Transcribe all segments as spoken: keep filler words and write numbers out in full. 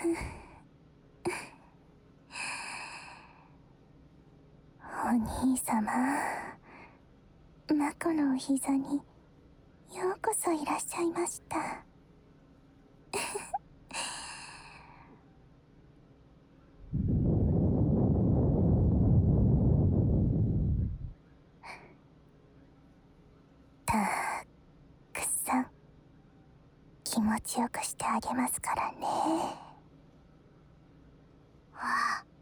お兄様、マコのお膝にようこそいらっしゃいました。たくさん気持ちよくしてあげますからね。はあ、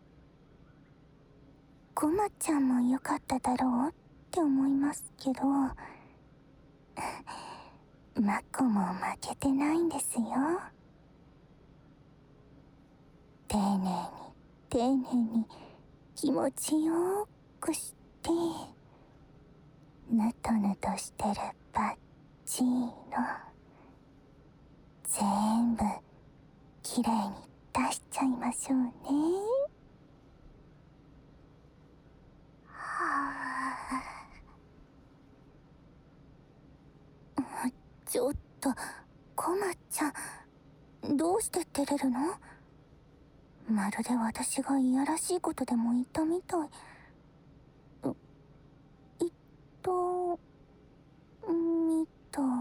コマちゃんもよかっただろうって思いますけど、マコも負けてないんですよ。丁寧に丁寧に気持ちよくして、ぬとぬとしてるバッチーの全部きれいに出しちゃいましょうね。はあ、ちょっとコマちゃん、どうして照れるの？まるで私がいやらしいことでも言ったみたい。う、言ったみたい。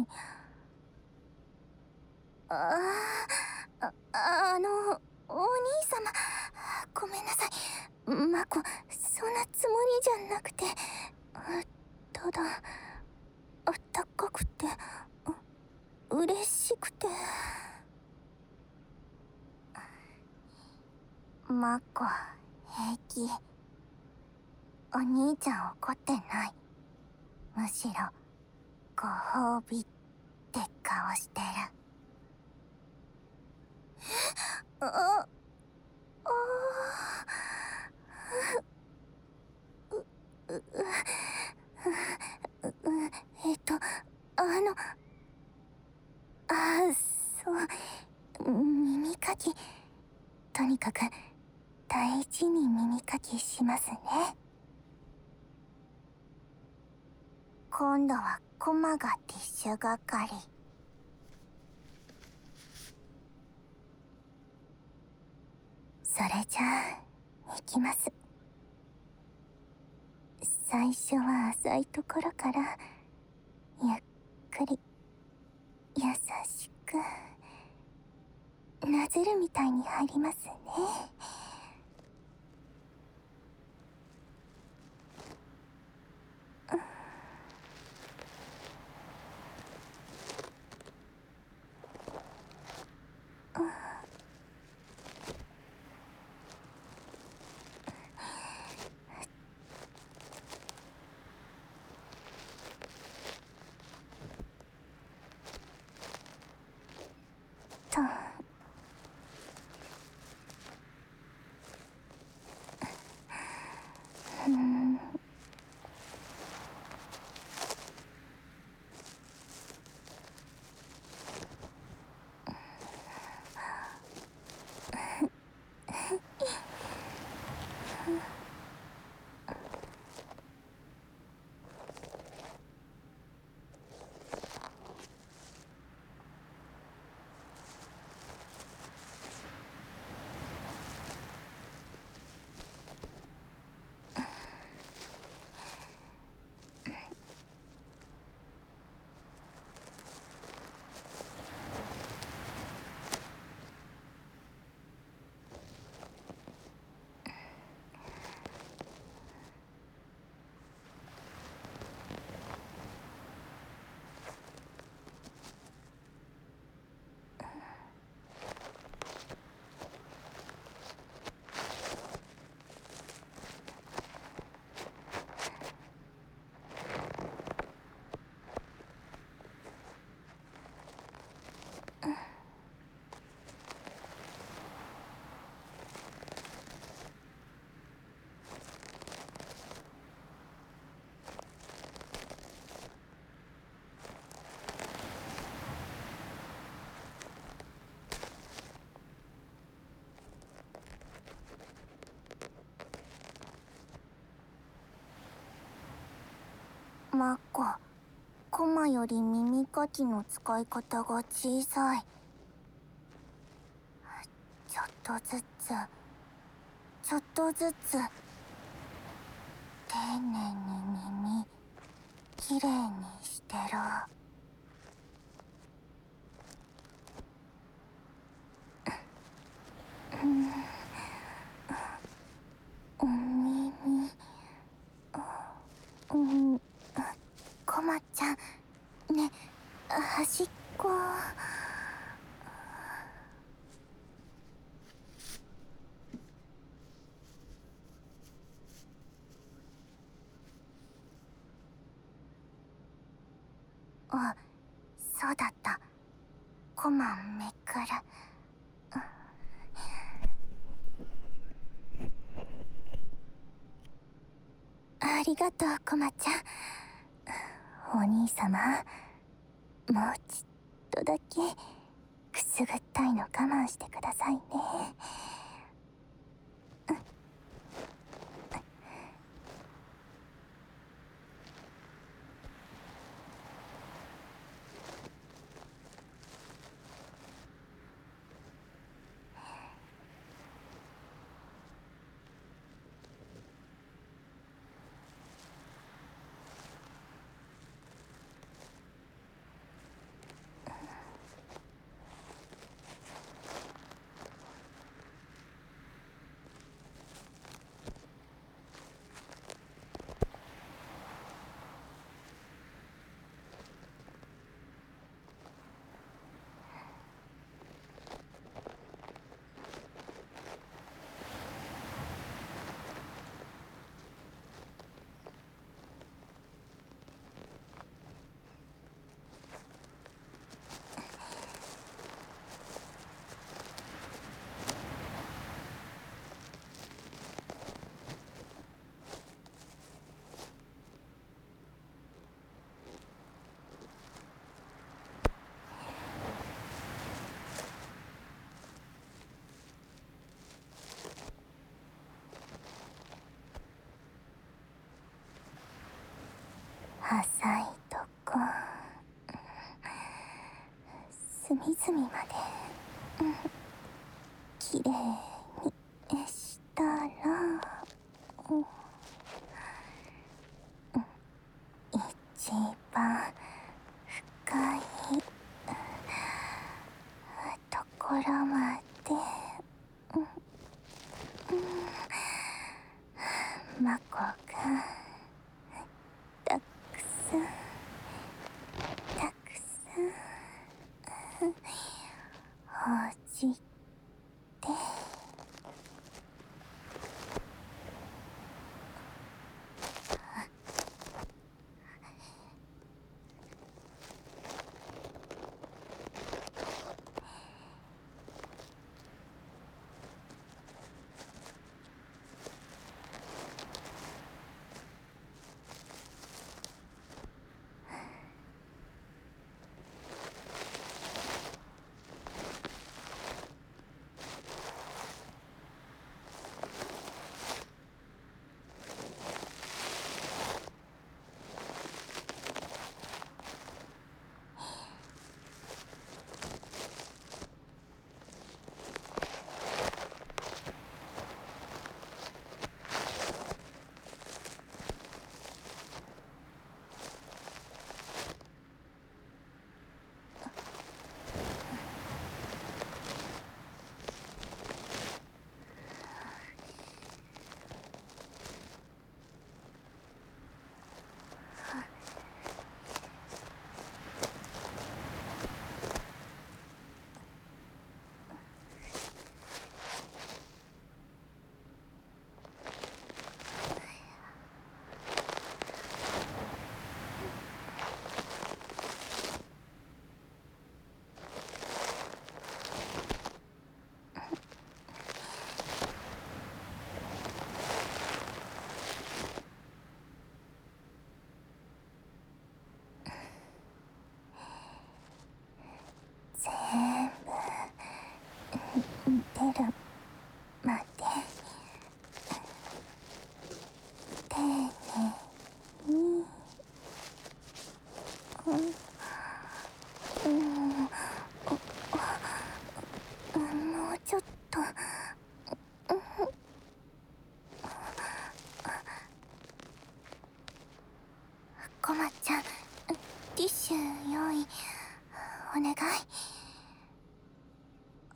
ああ、あ、あの、お兄様、ごめんなさい。マコ、そんなつもりじゃなくて、ただ、あったかくて、う、嬉しくて。マコ、平気。お兄ちゃん怒ってない。むしろ、ご褒美って顔してる。あ、あ、あう、う、う、えっと、あの、あ、そう、耳かき、とにかく、大事に耳かきしますね。今度はコマがティッシュ係。それじゃあ、いきます。最初は浅いところから、ゆっくり、優しく、なぜるみたいに入りますね。と、うん、マコ、コマより耳かきの使い方が小さい。 とずつちょっとずつ丁寧に耳きれいにしてろ。うんお耳うんコマちゃんね、端っこあ、そうだった。コマめくる。ありがとう、コマちゃん。お兄様、もうちっとだけくすぐったいの我慢してくださいね。浅いとこ隅々まで、うん、きれいにしたら、うん、一番深いところまで、うんうん、マコがたくさんたくさんほじって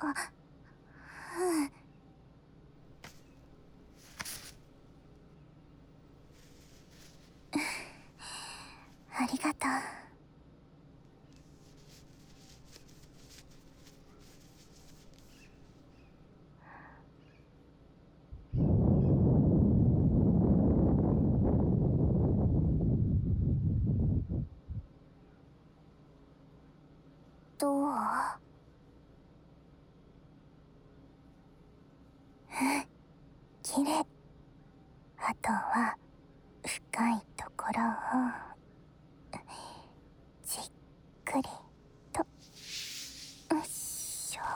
あ、うん。ありがとう。どう？綺麗。あとは深いところをじっくりと。よっしょ。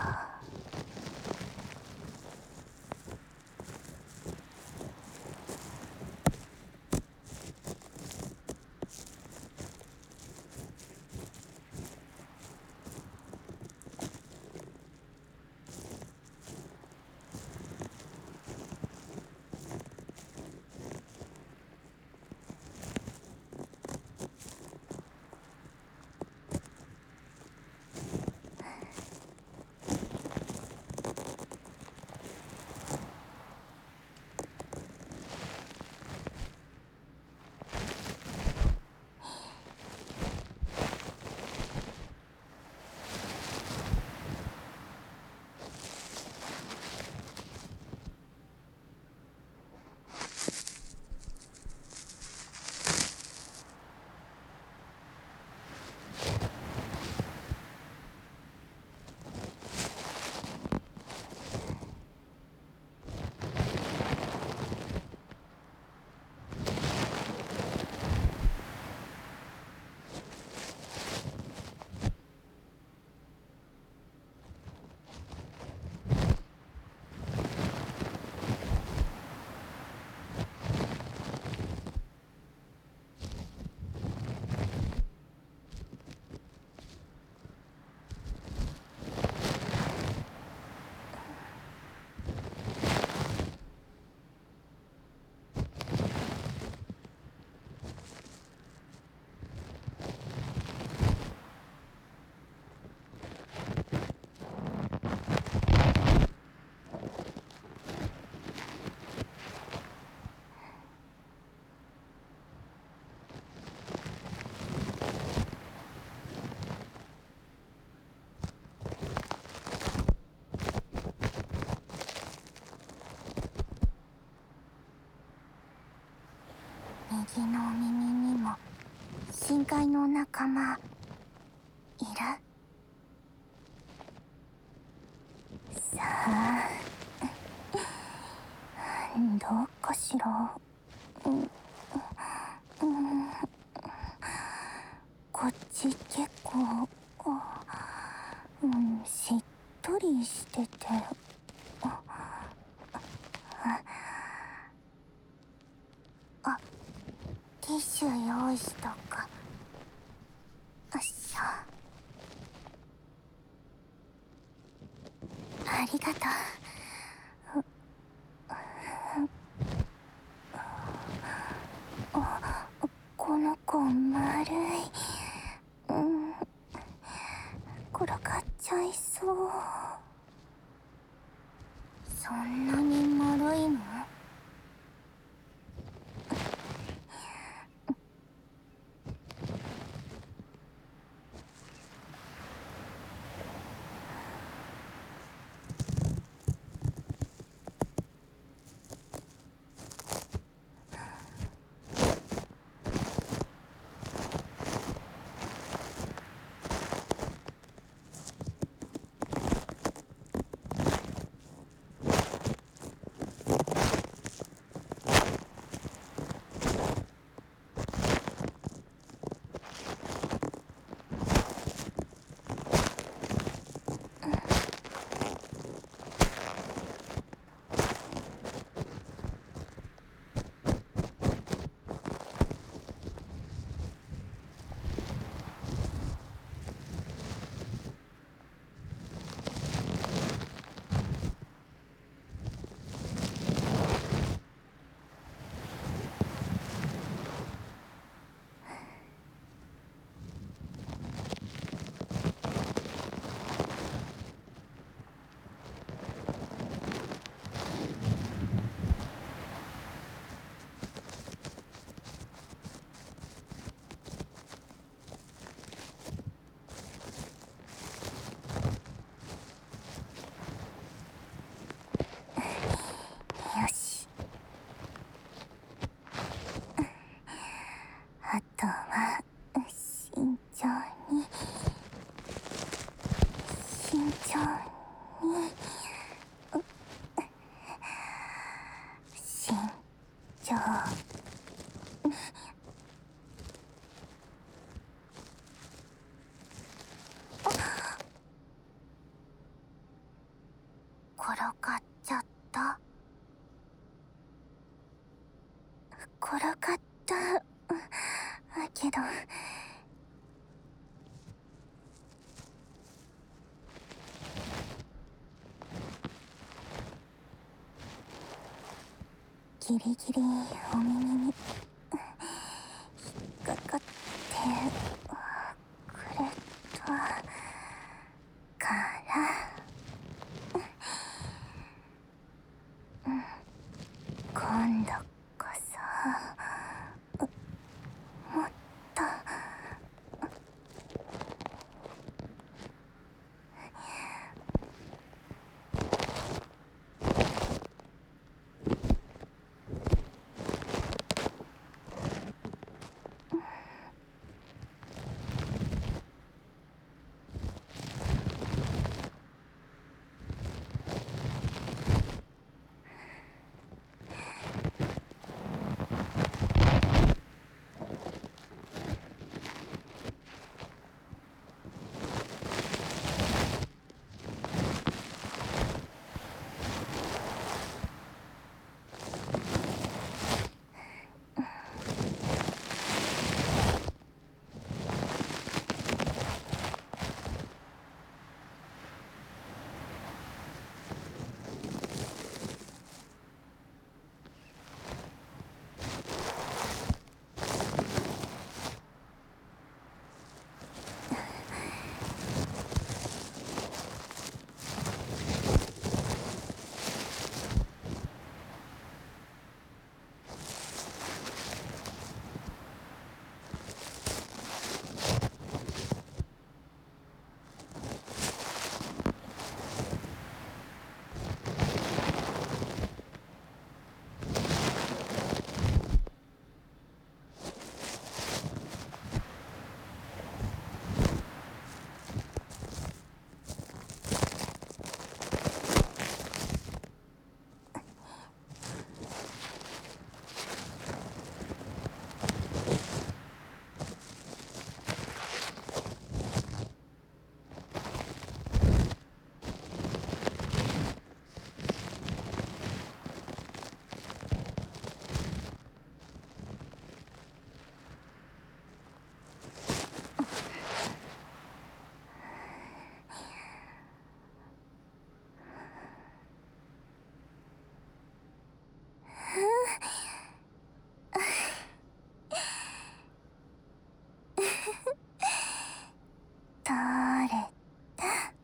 右の耳にも深海の仲間いる？さあ、どうかしら。うん、うん、こっち結構、うん、しっとりしてて、あ、ティッシュ用意しとく。よっしょ。ありがとう。あ、この子丸い。うん、転がっちゃいそう。そんなに丸いの？ 重に慎重に。転がっちゃった。転がったけどギリギリお耳に引っかかってくれたから今度こそもっと取れた。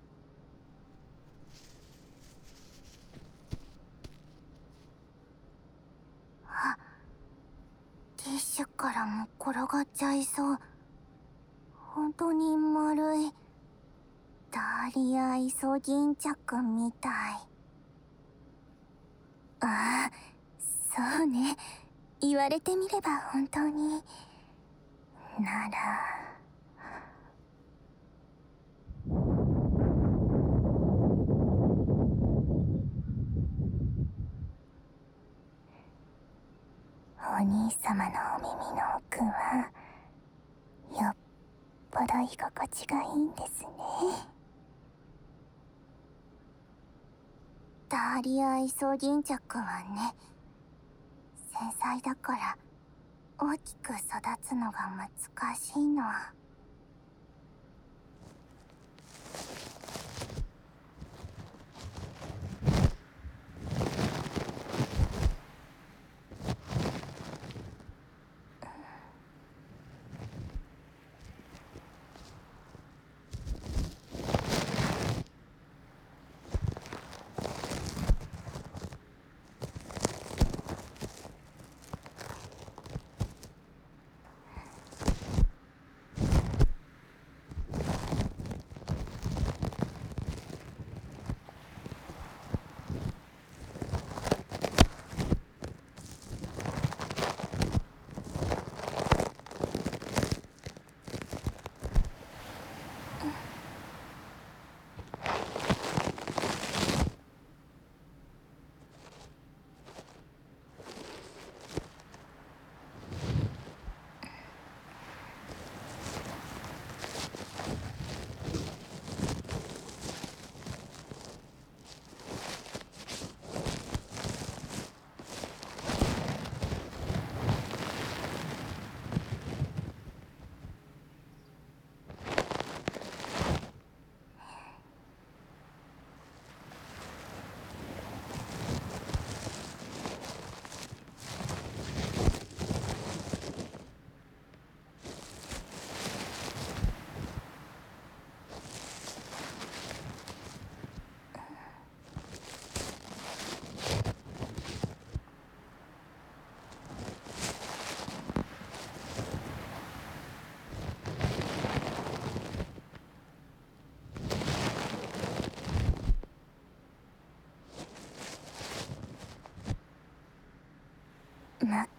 あ、ティッシュからも転がっちゃいそう。本当に丸いダーリアイソギンチャクみたい。ああ、そうね。言われてみれば本当に。ならお兄様のお耳の奥はよっぽど居心地がいいんですね。ダーリアイソギンチャクはね、繊細だから大きく育つのが難しいの。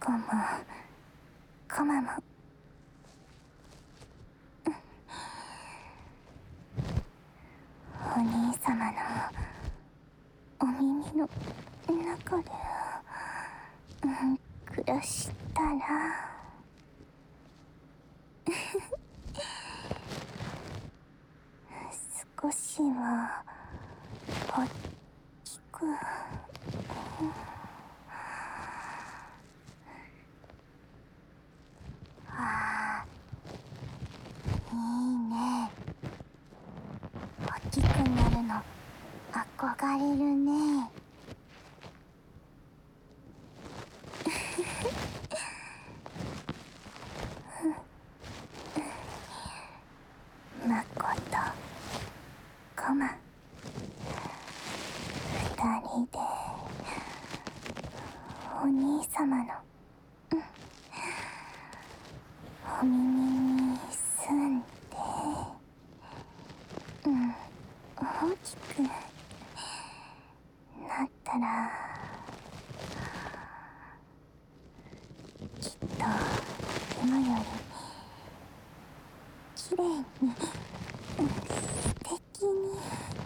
コもコマもお兄様のお耳の中で、うん、暮らしたら少しは大きく、うん、ああ、いいね。大きくなるの憧れるね。マコとコマ二人でお兄様の、うん、お耳に住んで、うん、大きくなったらきっと今より綺麗に、うん、素敵に。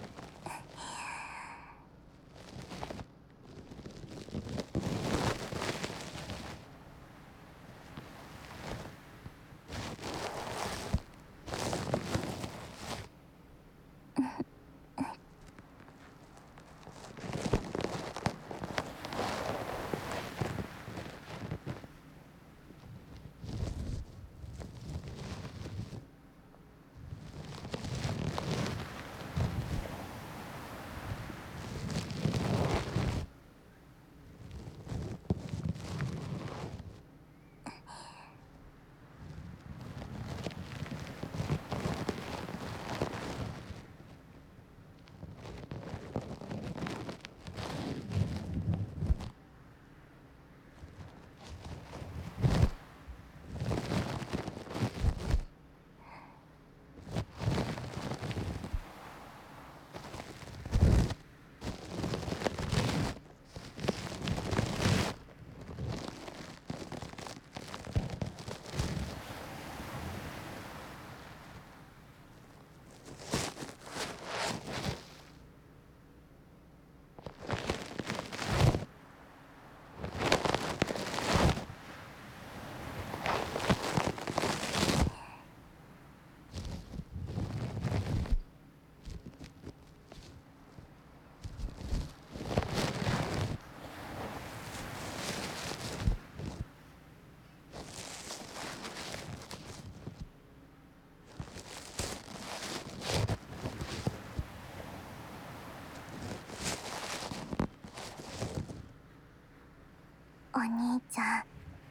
お兄ちゃ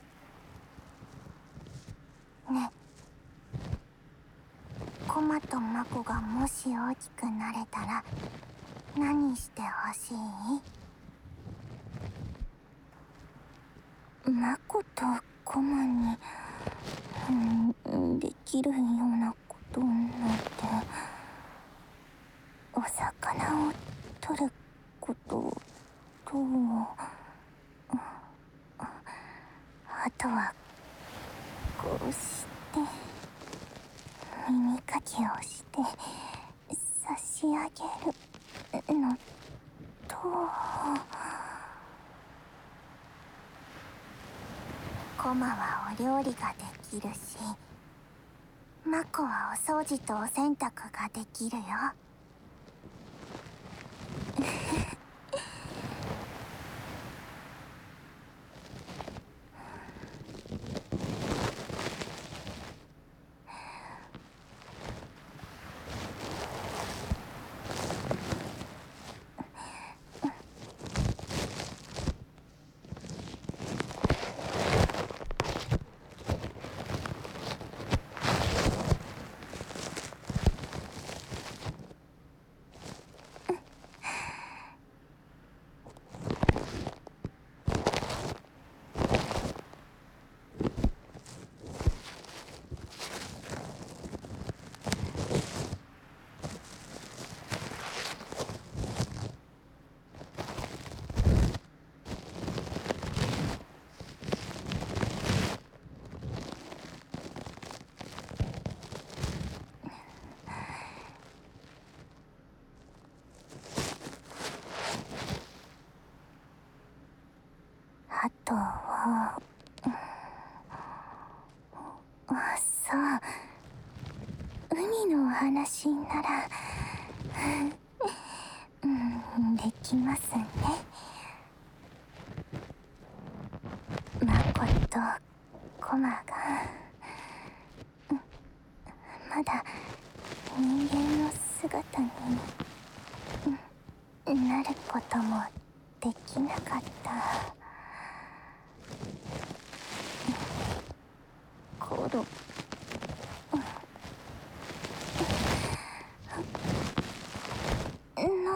んね、コマとマコがもし大きくなれたら何してほしい？マコとコマに、うん、できるようなことなんて、お魚を取ることと、あとはこうして耳かきをして差し上げるのと、コマはお料理ができるし、マコはお掃除とお洗濯ができるよ。 とは、あ、そう、海のお話ならうん、できますね。マコとコマがまだ人間の姿になることもできなかった頃の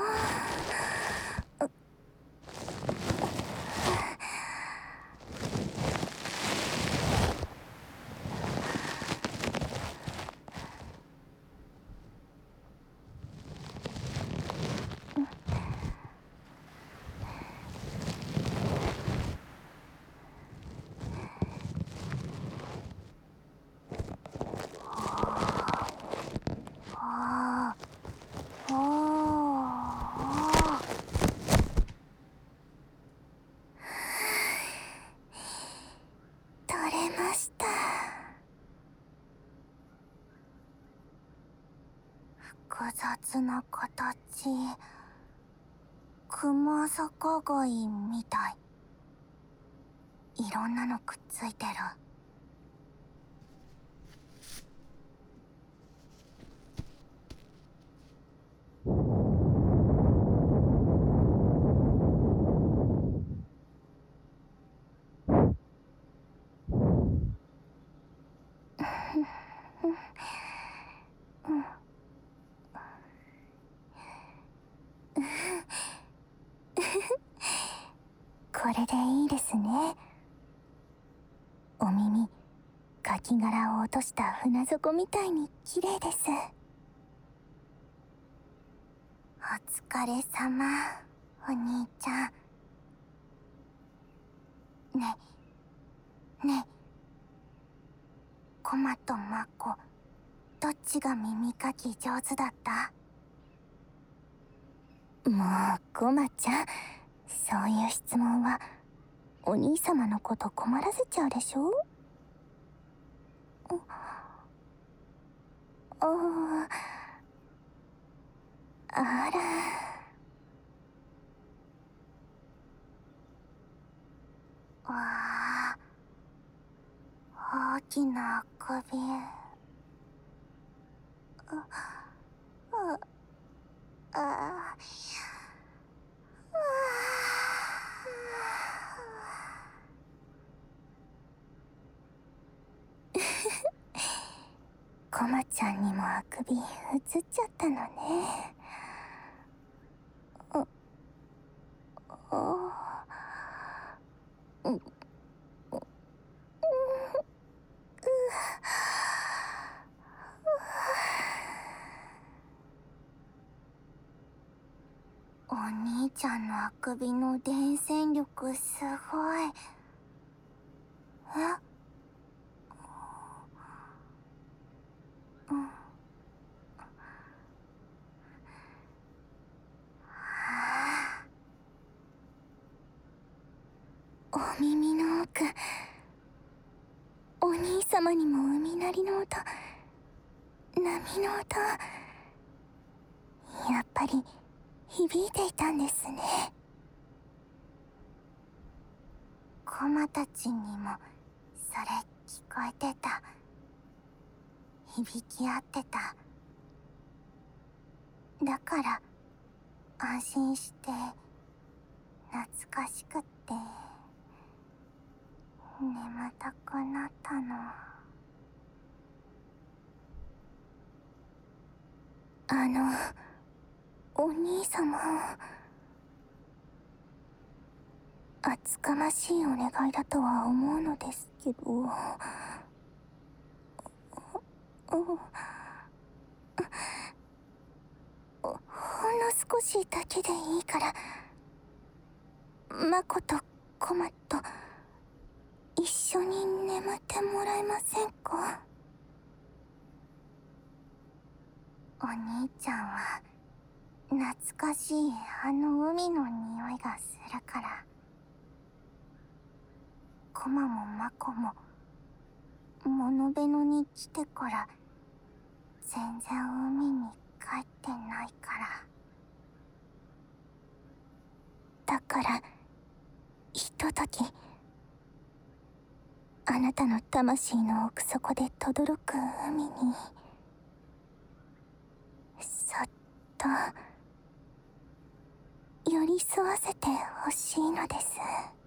取れました。複雑な形、クマサカガイみたい。いろんなのくっついてる。これでいいですね。お耳、カキ殻を落とした船底みたいに綺麗です。お疲れ様、お兄ちゃん。ね、ね、コマとマコ、どっちが耳かき上手だった？もう、コマちゃん、そういう質問はお兄様のこと困らせちゃうでしょ？ああ、あら。わあ、大きな首。あ、あ、あ、コマちゃんにもあくび映っちゃったのね。あ、あ、う、う、お兄ちゃんのあくびの伝染力すごい。え？うん。お耳の奥、お兄様にも海鳴りの音、波の音、やっぱり響いていたんですね。コマたちにもそれ聞こえてた。響き合ってた。だから安心して懐かしくって眠たくなったの。あの、お兄様、厚かましいお願いだとは思うのですけど、ほんの少しだけでいいからマコとコマと一緒に眠ってもらえませんか？お兄ちゃんは懐かしいあの海の匂いがするから。 クマもマコも物部野に来てから全然海に帰ってないから。だからひとときあなたの魂の奥底で轟く海にそっと寄り添わせてほしいのです。